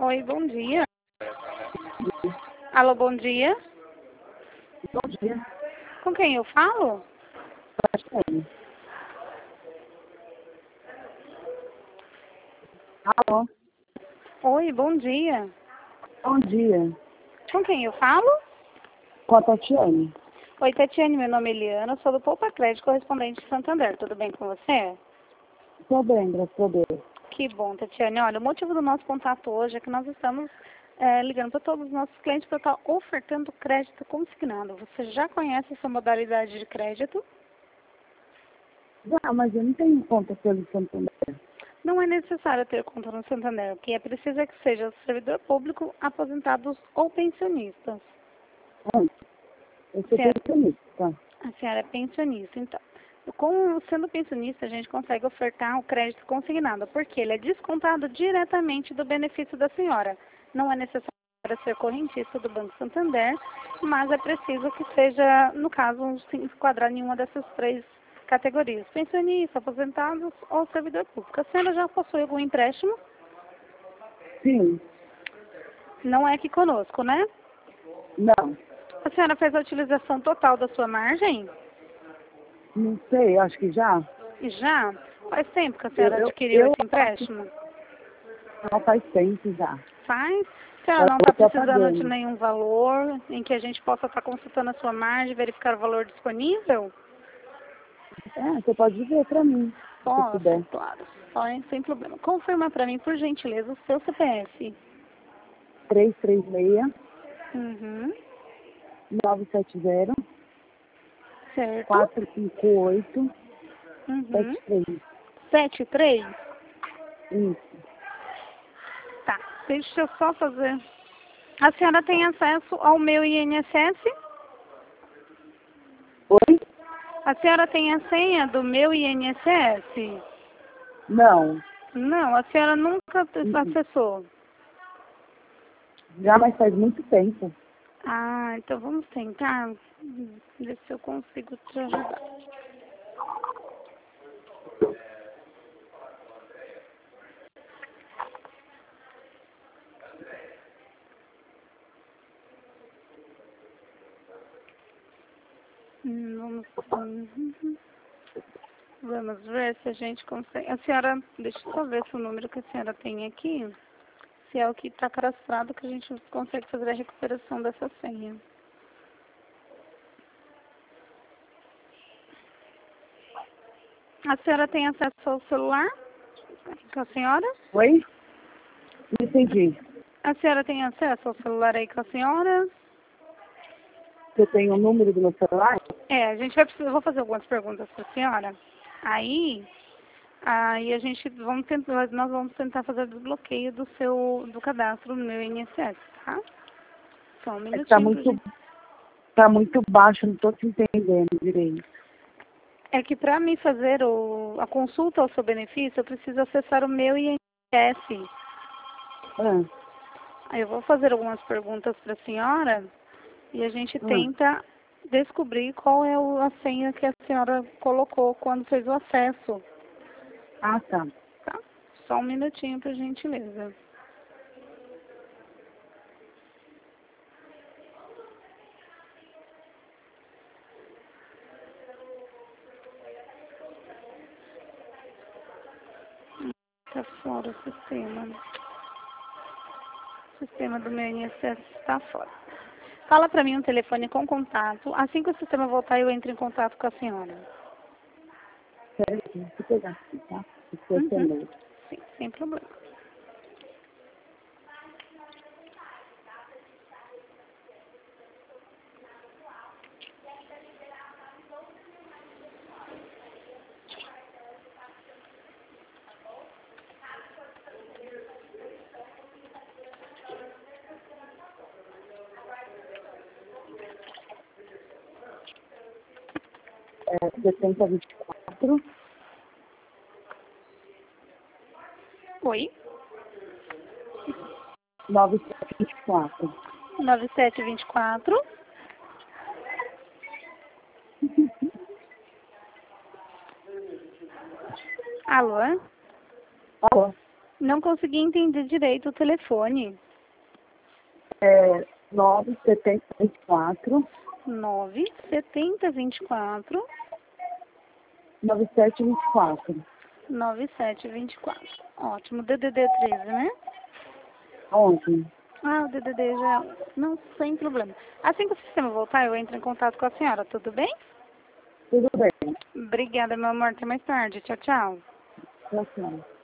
Oi, bom dia. Alô, bom dia. Bom dia. Com quem eu falo? Tatiane. Alô? Oi, bom dia. Bom dia. Com quem eu falo? Com a Tatiane. Oi, Tatiane, meu nome é Eliana, sou do Poupa Crédito, correspondente de Santander. Tudo bem com você? Tô bem, graças a Deus. Que bom, Tatiane. Olha, o motivo do nosso contato hoje é que nós estamos ligando para todos os nossos clientes para estar ofertando crédito consignado. Você já conhece essa modalidade de crédito? Já, mas eu não tenho conta pelo Santander. Não é necessário ter conta no Santander. O que é preciso é que seja servidor público, aposentados ou pensionistas. Eu sou Certo. pensionista. A senhora é pensionista, então. Sendo pensionista, a gente consegue ofertar o crédito consignado, porque ele é descontado diretamente do benefício da senhora. Não é necessário ser correntista do Banco Santander, mas é preciso que seja, no caso, se enquadrar em uma dessas três categorias: pensionista, aposentados ou servidor público. A senhora já possui algum empréstimo? Sim. Não é aqui conosco, né? Não. A senhora fez a utilização total da sua margem? Não sei, acho que já. E já? Faz tempo que a senhora Eu, adquiriu eu esse empréstimo? não faz tempo já. Faz? A senhora não está Eu tô precisando de pagando. nenhum valor em que a gente possa estar consultando a sua margem, verificar o valor disponível? Você pode ver pra mim, se você Posso, puder. claro. Só, hein? Sem problema. Confirma para mim, por gentileza, o seu CPF. 336 Uhum. 970 Certo. 458 Uhum. 73. 73? Isso. Tá. Deixa eu só fazer. A senhora tem acesso ao meu INSS? Oi? A senhora tem a senha do meu INSS? Não. Não, a senhora nunca Uh-uh. acessou. Já, mas faz muito tempo. Ah, então vamos tentar ver se eu consigo te ajudar. Vamos ver se a gente consegue. A senhora, deixa eu só ver se o número que a senhora tem aqui, se é o que está cadastrado, que a gente consegue fazer a recuperação dessa senha. A senhora tem acesso ao celular com a senhora? Oi? Não entendi. A senhora tem acesso ao celular aí com a senhora? Você tem o número do meu celular? A gente vai precisar, eu vou fazer algumas perguntas para a senhora. Aí nós vamos tentar fazer o desbloqueio do cadastro no meu INSS, tá? Só um É que minutinho pra gente. tá muito baixo, não tô te entendendo direito. É que para mim fazer a consulta ao seu benefício, eu preciso acessar o meu INSS. Ah, Aí eu vou fazer algumas perguntas para a senhora e a gente ah. tenta descobrir qual é a senha que a senhora colocou quando fez o acesso, Ah, tá. tá? Só um minutinho, por gentileza. Tá fora o sistema. O sistema do meu INSS está fora. Fala para mim um telefone com contato. Assim que o sistema voltar, eu entro em contato com a senhora. Peraí, deixa eu pegar aqui, tá? Isso é Uhum. novo. Sim, sem problema. É 7024 Oi? 9724. 9724. Alô? Alô? Não consegui entender direito o telefone. 97024 97024 9724. 9724. Ótimo. DDD 13, né? Ontem. Ah, o DDD já... Não, sem problema. Assim que o sistema voltar, eu entro em contato com a senhora, tudo bem? Tudo bem. Obrigada, meu amor. Até mais tarde. Tchau, tchau. Tchau, tchau.